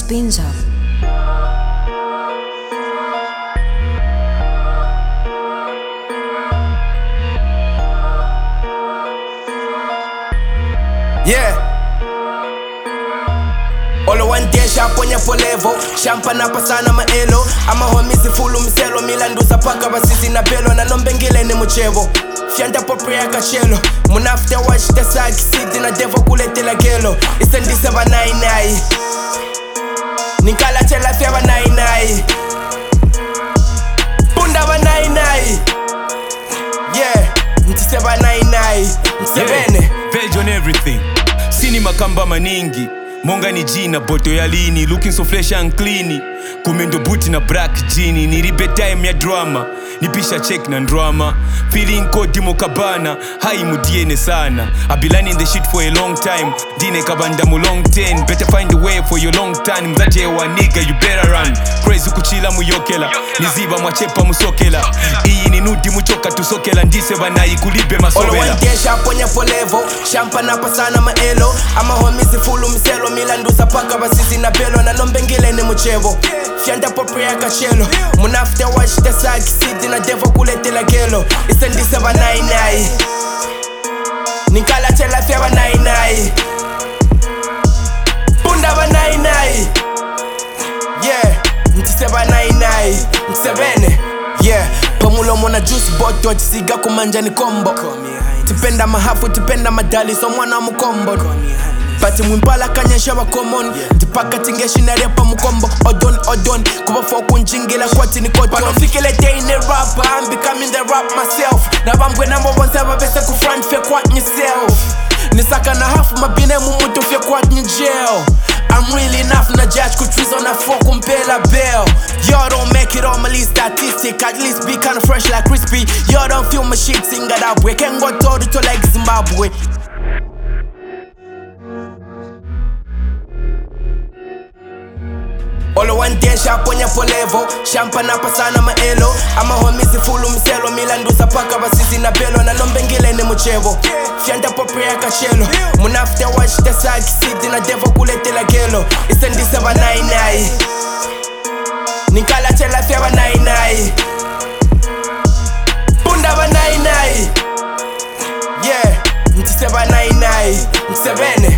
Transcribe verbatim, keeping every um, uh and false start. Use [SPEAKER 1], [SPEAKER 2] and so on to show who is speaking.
[SPEAKER 1] Spinza.
[SPEAKER 2] Yeah. Olo one day shaponya polevo Champana pasana maelo Ama homizi fulu miselo Milandusa paka basisi na belo Na nombengile ni muchevo Fianta popre ya kachelo Munafte watch the saki Sidi na devo kulete la gelo Isendise ba nai nai Ninkala chela fia ba nai nai Punda ba nai nai Yeah. Ntise ba nai nai Msebene
[SPEAKER 3] yeah. Veg on everything Sini makamba maningi Monga ni jina, boto ya lini Looking so fresh and clean Kumendo booty na black jini Niribe time ya drama Nipisha check na drama Feeling kodi mo kabana Hai mudiene sana I've been learning the shit for a long time Dine kabanda mu long ten Better find a way for your long time Mzaje wa nigga you better run Crazy kuchila muyokela Niziba mwachepa musokela Iyi ni nudi muchoka tusokela Ndise banayi kulibe masobela
[SPEAKER 2] Olo one day shaponya polevo Champana pasana maelo Ama homizi fulu miselo Milandusa paka basisi na belo Na nombengile ni muchevo Fianta popre ya kachelo Munafte watch the saki Sidi na devo kulete la gelo Isendise ba nai nai Ninkala chela fia ba nai nai Punda ba nai nai Yeah. Ntise ba nai nai Msebene Yeah. Pamulo mona juice boto Chisiga kumanja ni kombo Tipenda mahafu tipenda madali So mwana mukombo Pati mwimpala kanyesha wa common Tipaka tingeshi na repa mukombo Odon odon Kuba foku njingila kwa tini koton Panofikile day in a rapper I'm becoming the rap myself Na bambwe number one seba bese ku front fe kwa yourself Nisaka na half mabine mumutu fe kwa jail I'm really enough na judge ku trees on a fork kumpela bell Y'all don't make it on my list statistic At least be kinda fresh like crispy Y'all don't feel my shit sing that up We can go todo to like Zimbabwe Olo one day shaponya polevo Champana pasana maelo Ama homizi fulu miselo Milandusa paka basisi na belo Na nombengile ni muchevo Fianta popre ya kachelo Munafte watch the saki Sidi na devo kulete la gelo Isendise ba nai nai Ninkala chela fia ba nai nai Punda ba nai nai Yeah. Ntise ba nai nai Msebene